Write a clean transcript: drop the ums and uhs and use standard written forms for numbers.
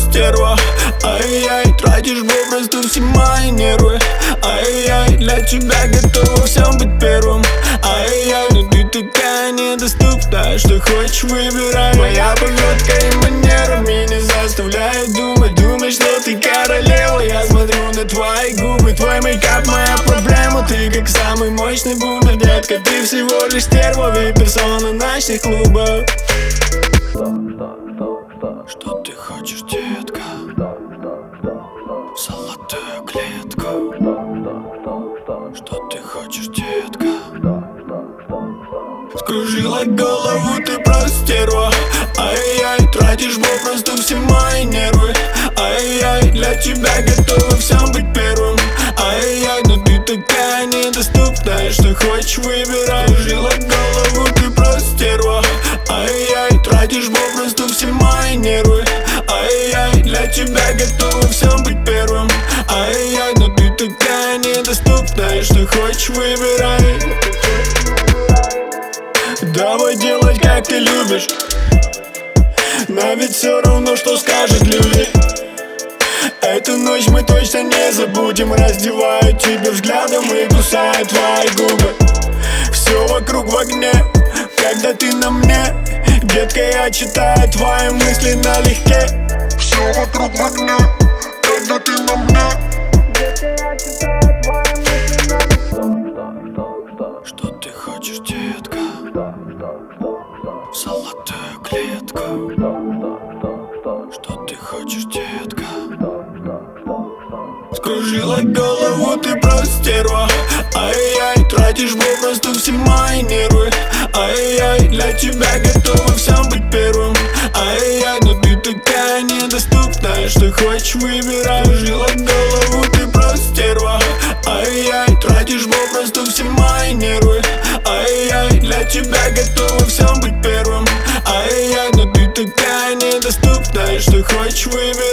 стерва. Ай-яй, тратишь попросту все мои нервы. Ай-яй, для тебя готова всем быть первым. Ай-яй, но ты такая недоступная, что хочешь выбирай. Моя поведка и манерами не заставляет думать. Думаешь, что ты королева, я смотрю на твои губы. Твой мейкап моя проблема, ты как самый мощный бумер. Детка, ты всего лишь стерва, вип-персона ночных клубов. Что ты хочешь, детка? Золотую клетку. Что ты хочешь, детка? Скружила голову, ты просто стерва. Ай-яй, тратишь попросту все мои нервы. Ай-яй, для тебя готова всем быть первым. Ай-яй, но ты такая недоступная, что хочешь выбирай. Скружила голову, ты просто стерва. Ай-яй, тратишь попросту все мои нервы. Ай-яй, для тебя готова всем быть первым. Ай-яй, но ты такая недоступная, что хочешь выбирай. Давай делать, как ты любишь, но ведь все равно, что скажут люди. Эту ночь мы точно не забудем. Раздеваю тебя взглядом и кусаю твои губы. Все вокруг в огне, когда ты на мне. Детка, я читаю твои мысли налегке. Все вокруг в огне, когда ты на мне. Детка, я читаю твои мысли налегке. Что ты хочешь, детка? Золотую клетку. Что ты хочешь, детка? Скружила голову, ты просто стерва. Ай-яй, тратишь попросту все мои нервы. Ай-яй, для тебя готова всем быть первым. Ай-яй, но ты такая недоступная, что хочешь выбирай. Скружила голову, ты просто стерва. Ай-яй, тратишь попросту все мои нервы. Ай-яй, для тебя готова всем быть первым. Ай-яй, но ты такая недоступная, что хочешь выбирай.